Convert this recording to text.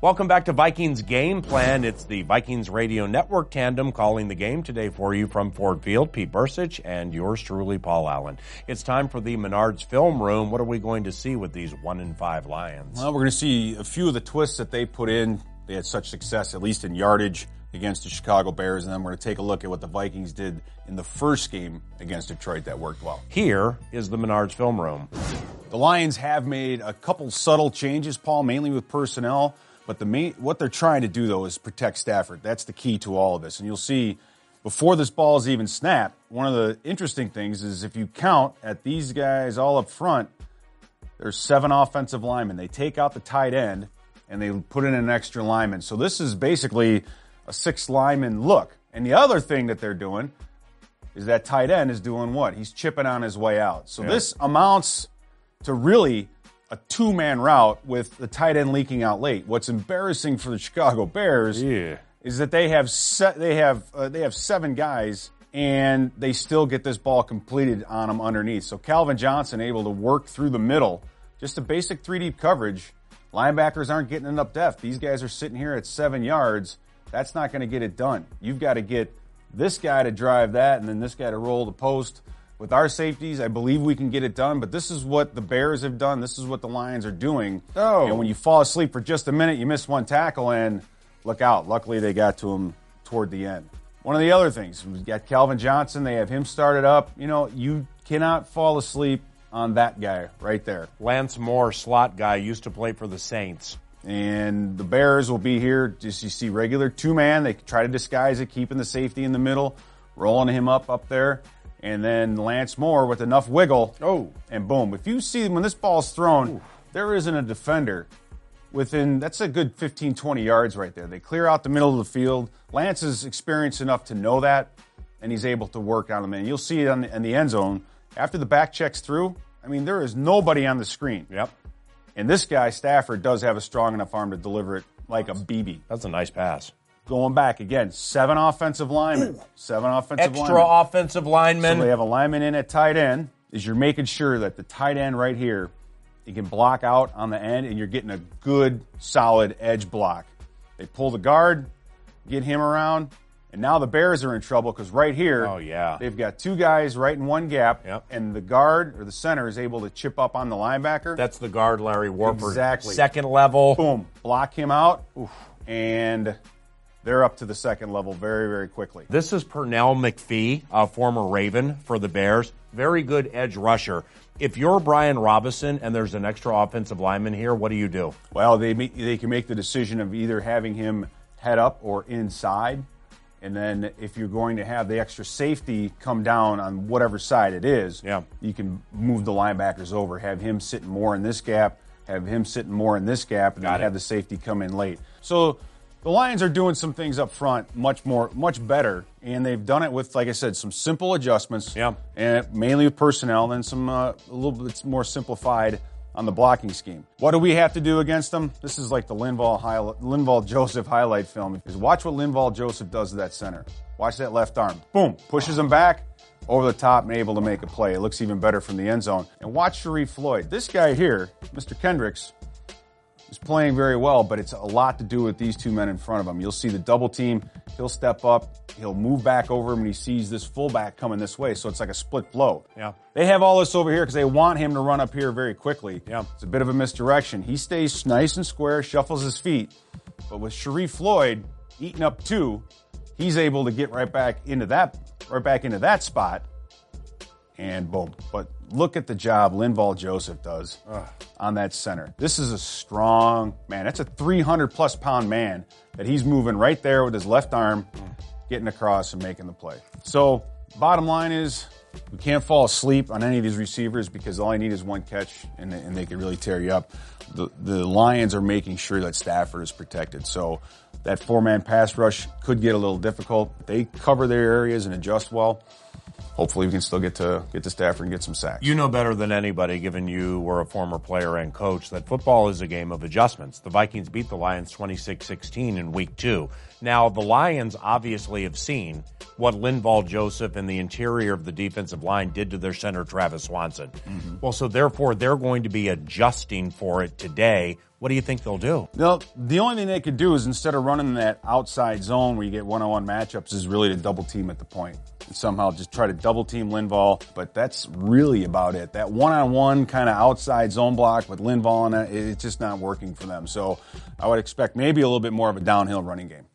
Welcome back to Vikings Game Plan. It's the Vikings Radio Network tandem calling the game today for you from Ford Field. Pete Bursich and yours truly, Paul Allen. It's time for the Menards Film Room. What are we going to see with these 1-5 Lions? Well, we're going to see a few of the twists that they put in. They had such success, at least in yardage, against the Chicago Bears. And then we're going to take a look at what the Vikings did in the first game against Detroit that worked well. Here is the Menards Film Room. The Lions have made a couple subtle changes, Paul, mainly with personnel. But what they're trying to do, though, is protect Stafford. That's the key to all of this. And you'll see, before this ball is even snapped, one of the interesting things is if you count at these guys all up front, there's 7 offensive linemen. They take out the tight end, and they put in an extra lineman. So this is basically a 6-lineman look. And the other thing that they're doing is that tight end is doing what? He's chipping on his way out. So this amounts to really a 2-man route with the tight end leaking out late. What's embarrassing for the Chicago Bears is that they have 7 guys and they still get this ball completed on them underneath. So Calvin Johnson able to work through the middle, just a basic 3-deep coverage. Linebackers aren't getting enough depth. These guys are sitting here at 7 yards. That's not going to get it done. You've got to get this guy to drive that and then this guy to roll the post. With our safeties, I believe we can get it done, but this is what the Bears have done. This is what the Lions are doing. And when you fall asleep for just a minute, you miss one tackle, and look out. Luckily, they got to him toward the end. One of the other things, we've got Calvin Johnson. They have him started up. You know, you cannot fall asleep on that guy right there. Lance Moore, slot guy, used to play for the Saints. And the Bears will be here. Just you see regular 2-man. They try to disguise it, keeping the safety in the middle, rolling him up there. And then Lance Moore with enough wiggle. And boom. If you see when this ball's thrown, there isn't a defender within, that's a good 15, 20 yards right there. They clear out the middle of the field. Lance is experienced enough to know that, and he's able to work on them. And you'll see it in the end zone. After the back checks through, I mean, there is nobody on the screen. And this guy, Stafford, does have a strong enough arm to deliver it like a BB. That's a nice pass. Going back again, 7 offensive linemen. 7 offensive linemen. Extra offensive linemen. So they have a lineman in at tight end. Is you're making sure that the tight end right here, you can block out on the end, and you're getting a good, solid edge block. They pull the guard, get him around, and now the Bears are in trouble because right here, they've got 2 guys right in one gap, and the guard or the center is able to chip up on the linebacker. That's the guard, Larry Warford. Exactly. Second level. Boom. Block him out. And they're up to the second level very, very quickly. This is Pernell McPhee, a former Raven for the Bears. Very good edge rusher. If you're Brian Robinson and there's an extra offensive lineman here, what do you do? Well, they can make the decision of either having him head up or inside. And then if you're going to have the extra safety come down on whatever side it is, you can move the linebackers over, have him sitting more in this gap, have him sitting more in this gap, and then have the safety come in late. So the Lions are doing some things up front much better, and they've done it with, like I said, some simple adjustments, and mainly with personnel, and some a little bit more simplified on the blocking scheme. What do we have to do against them? This is like the Linval Joseph highlight film. Is watch what Linval Joseph does to that center. Watch that left arm. Boom, pushes him back, over the top, and able to make a play. It looks even better from the end zone. And watch Sharif Floyd. This guy here, Mr. Kendricks, is playing very well, but it's a lot to do with these 2 men in front of him. You'll see the double team. He'll step up. He'll move back over him, and he sees this fullback coming this way, so it's like a split flow. They have all this over here because they want him to run up here very quickly. It's a bit of a misdirection. He stays nice and square, shuffles his feet, but with Sharif Floyd eating up 2, he's able to get right back into that spot, and boom. But look at the job Linval Joseph does on that center. This is a strong man. That's a 300-plus pound man that he's moving right there with his left arm, getting across and making the play. So bottom line is we can't fall asleep on any of these receivers because all I need is one catch, and they can really tear you up. The Lions are making sure that Stafford is protected. So that 4-man pass rush could get a little difficult. They cover their areas and adjust well. hopefully we can still get to Stafford and get some sacks. You know better than anybody, given you were a former player and coach, that football is a game of adjustments. The Vikings beat the Lions 26-16 in week 2. Now, the Lions obviously have seen what Linval Joseph and the interior of the defensive line did to their center, Travis Swanson. Mm-hmm. Well, so therefore, they're going to be adjusting for it today. What do you think they'll do? No, the only thing they could do is, instead of running that outside zone where you get one-on-one matchups, is really to double team at the point. And somehow just try to double team Linval, but that's really about it. That one-on-one kind of outside zone block with Linval in it, it's just not working for them. So I would expect maybe a little bit more of a downhill running game.